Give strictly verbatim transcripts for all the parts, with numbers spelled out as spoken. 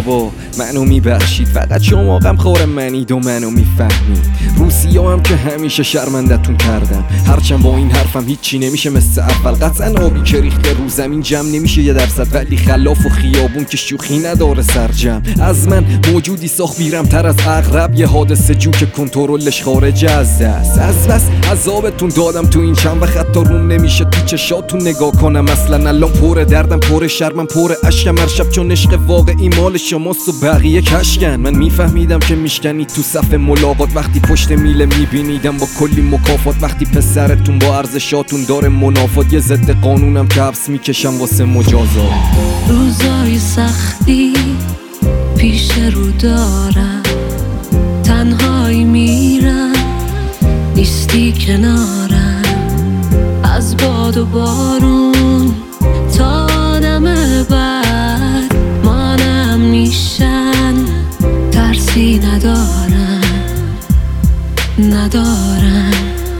بابا منو میبخشید، فقط شما غم خور منید و منو میفهمید. روسیا هم که همیشه شرمندتون کردم، هرچند با این حرفم هیچی نمیشه مثل اول. قطعا آبی که ریخته رو زمین جمع نمیشه یه درصد، ولی خلاف و خیابون که شوخی نداره سرجم. از من موجودی ساخت بیرم تر از عقرب، یه حادثه جو که کنترلش خارج از دست. از بس عذابتون دادم تو این چند وقت حتی روم نمیشه تو چشاتون نگاه کنم. اصلا الان پر دردم، پر شرمم، پر اشکم هر شب، چون عشق واقعی مال شماست و بقیه کشکن. من میفهمیدم که میشکنید تو صف ملاقات، وقتی پشت میله میبینیدم با کلی مکافات. وقتی پسرتون با ارزشاتون داره منافات، یه ضد قانونم که حبس میکشم واسه مجازات. روزای سختی پیش رو دارم، تنهایی میرم نیستی کنارم. از باد و بارون تا دم بعد مانم میشن، ترسی ندارم ندارم.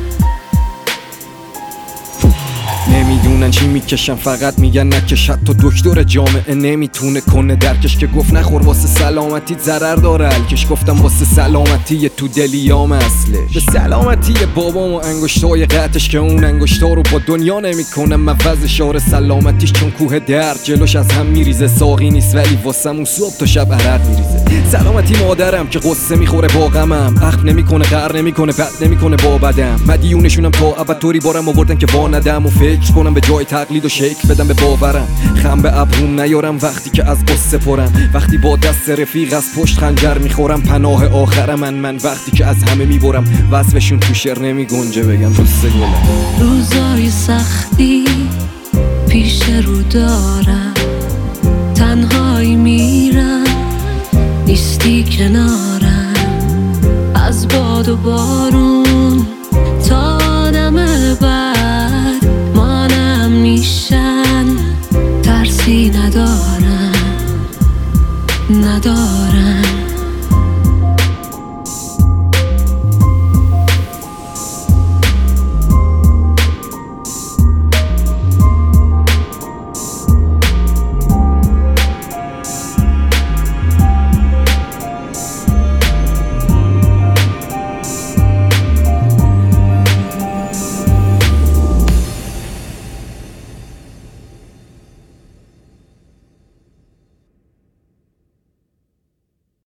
نمیدونن چی میکشن، فقط میگن نکش. حتی دکتر جامعه نمیتونه کنه درکش، که گفت نخور واسه سلامتیت ضرر داره الکش. گفتم واسه سلامتی تو دلیام اصلش، به سلامتی بابام و انگشتای قطعش، که اون انگشتا رو با دنیا نمیکنم عوض. اشاره سلامتیش چون کوه درد جلوش از هم میریزه. ساقی نیست ولی واسمون صبح تا شب عرق میریزه. سلامتی مادرم که قصه میخوره با غمم، عقل نمیکنه، قهر نمیکنه، بد نمیکنه با بدم. مدیونشونم تا ابد طوری بارم آوردن که وا ندم و فکر کنم به جای تقلید و شکل بدم به باورم. خم به ابروم نیارم وقتی که از قصه پرم، وقتی با دست رفیق از پشت خنجر میخورم. پناه آخرم من من وقتی که از همه میبرم، وصفشون تو شعر نمی گنجه بگم دوست گلم. روزای سختی پیش رو دارم، تنهایی میرم نیستی کنارم. از باد و بارون تا دم بعد مانم میشن، ترسی ندارم ندارم.